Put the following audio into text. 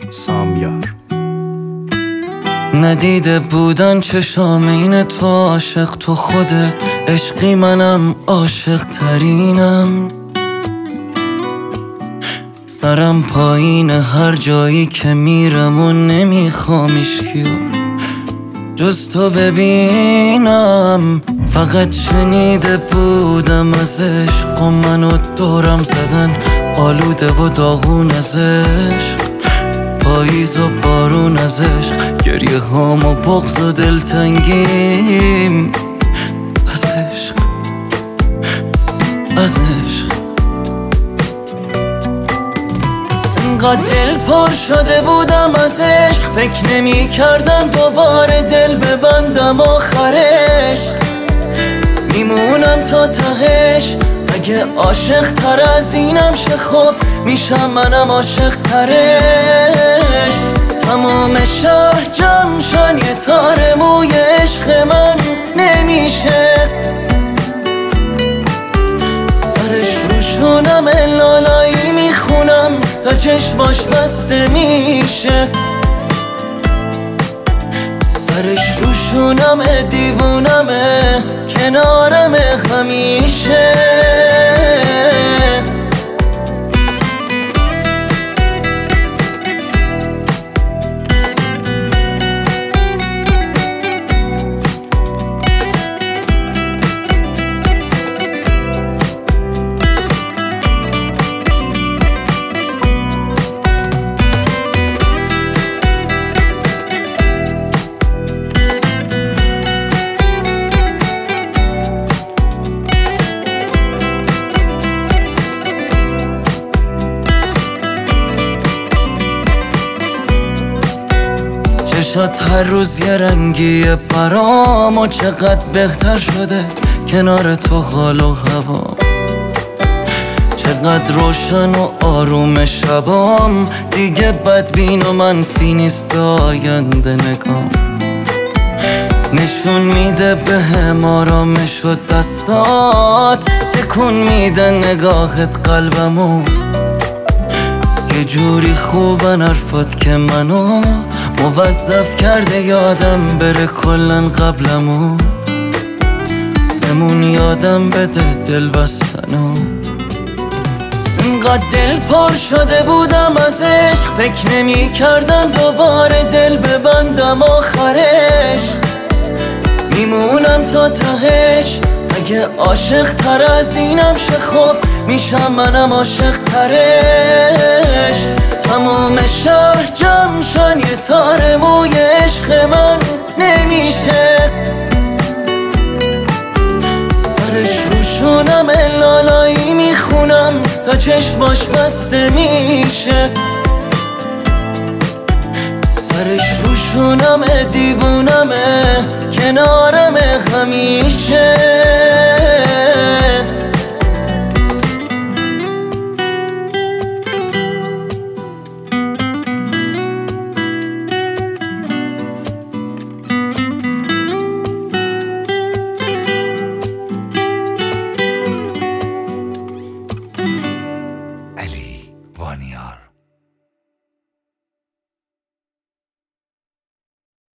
سامیار. ندیده بودن چشام این تو عاشق تو خود عشقی، منم عاشق ترینم. سرم پایین هر جایی که میرم و نمیخوام هیچکیو جز تو ببینم. فقط شنیده بودم از عشق و منو دورم زدن آلوده و داغون از عشق، پاییز و بارون از عشق، گریه هام و بغض و دلتنگیم از عشق، از عشق. انقدر دل پر شده بودم از عشق، فکر نمی کردم دوباره دل ببندم آخرش. میمونم تا تهش، اگه عاشق تر از اینم شه خب میشم منم عاشق ترش. تموم شهر جمعشن یه تار موی عشق من نمیشه، سرش روشونم لالایی میخونم تا چشماش بسته میشه، سرش روشونم دیوونمه کنارم همیشه. چشات هر روز یه رنگیه برام و چقدر بهتر شده کنار تو حال و هوا. چقدر روشن و آروم شبام، دیگه بدبین و منفی نیست آینده نگام. نشون میده بهم آرامش و دستات، تکون میده نگاهت قلبمو. یه جوری خوبن حرفات که منو موظف کرده یادم بره کلن قبلمو. بمون یادم بده دل بستنو. انقدر دل پر شده بودم از عشق، فکر نمی کردم دوباره دل ببندم آخرش. میمونم تا تهش، اگه عاشق تر از اینم شه خب میشم منم عاشق ترش. تموم شهر جمعشن یه تار موی عشق من نمیشه، سرش روشونم لالایی میخونم تا چشماش بسته میشه، سرش روشونم دیوونمه کنارم همیشه.